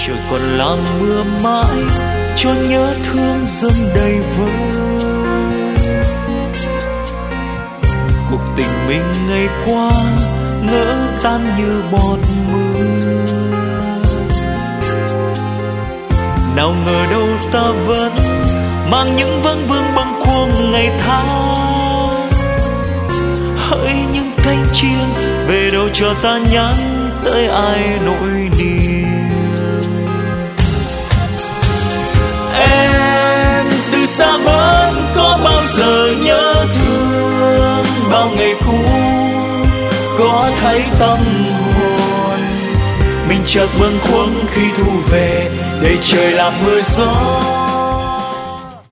trời còn làm mưa mãi cho nhớ thương dâng đầy vơi. Cuộc tình mình ngày qua ngỡ tan như bọt mưa, nào ngờ đâu ta vẫn mang những vấn vương bâng khuâng ngày tháng. Hỡi những cánh chim về đâu cho ta nhắn tới ai nỗi niềm. Em từ xa vẫn có bao giờ nhớ thương bao ngày cũ, có thấy tâm hồn mình chợt bâng khuâng khi thu về để trời làm mưa gió.